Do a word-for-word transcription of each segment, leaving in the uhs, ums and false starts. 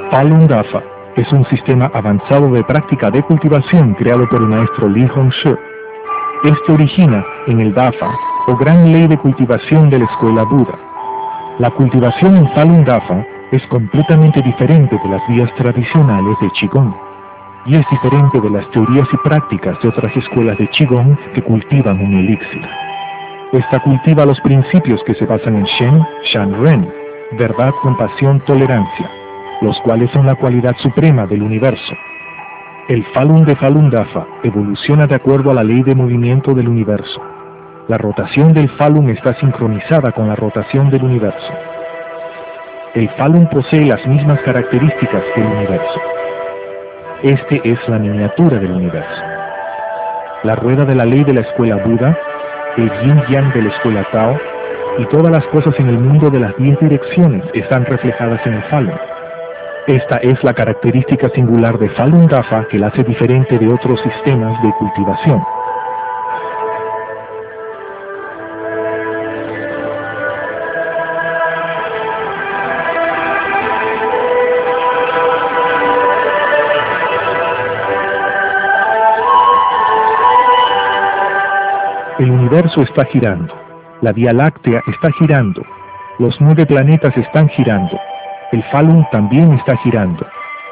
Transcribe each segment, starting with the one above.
Falun Dafa es un sistema avanzado de práctica de cultivación creado por el maestro Li Hongzhi. Este origina en el Dafa, o gran ley de cultivación de la escuela Buda. La cultivación en Falun Dafa es completamente diferente de las vías tradicionales de Qigong, y es diferente de las teorías y prácticas de otras escuelas de Qigong que cultivan un elixir. Esta cultiva los principios que se basan en Shen, Shan Ren, verdad, compasión, tolerancia, los cuales son la cualidad suprema del universo. El Falun de Falun Dafa evoluciona de acuerdo a la ley de movimiento del universo. La rotación del Falun está sincronizada con la rotación del universo. El Falun posee las mismas características que el universo. Este es la miniatura del universo. La rueda de la ley de la escuela Buda, el yin-yang de la escuela Tao, y todas las cosas en el mundo de las diez direcciones están reflejadas en el Falun. Esta es la característica singular de Falun Dafa que la hace diferente de otros sistemas de cultivación. El universo está girando, la Vía Láctea está girando, los nueve planetas están girando, el Falun también está girando.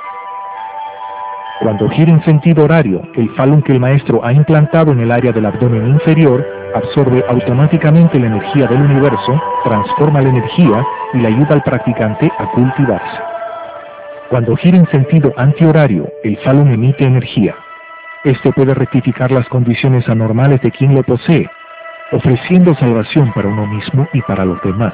Cuando gira en sentido horario, el Falun que el maestro ha implantado en el área del abdomen inferior absorbe automáticamente la energía del universo, transforma la energía y le ayuda al practicante a cultivarse. Cuando gira en sentido antihorario, el Falun emite energía. Este puede rectificar las condiciones anormales de quien lo posee, ofreciendo salvación para uno mismo y para los demás.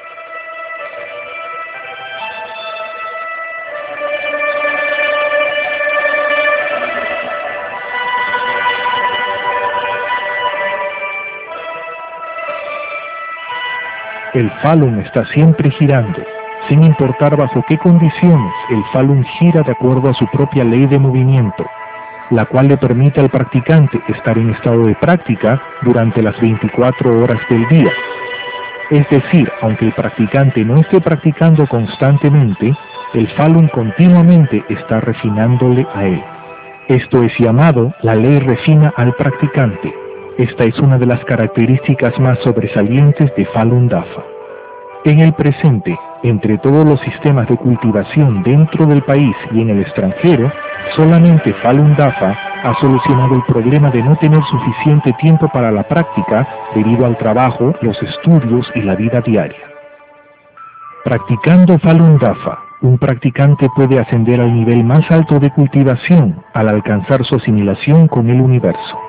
El Falun está siempre girando, sin importar bajo qué condiciones. El Falun gira de acuerdo a su propia ley de movimiento, la cual le permite al practicante estar en estado de práctica durante las veinticuatro horas del día. Es decir, aunque el practicante no esté practicando constantemente, el Falun continuamente está refinándole a él. Esto es llamado la ley refina al practicante. Esta es una de las características más sobresalientes de Falun Dafa. En el presente, entre todos los sistemas de cultivación dentro del país y en el extranjero, solamente Falun Dafa ha solucionado el problema de no tener suficiente tiempo para la práctica debido al trabajo, los estudios y la vida diaria. Practicando Falun Dafa, un practicante puede ascender al nivel más alto de cultivación al alcanzar su asimilación con el universo.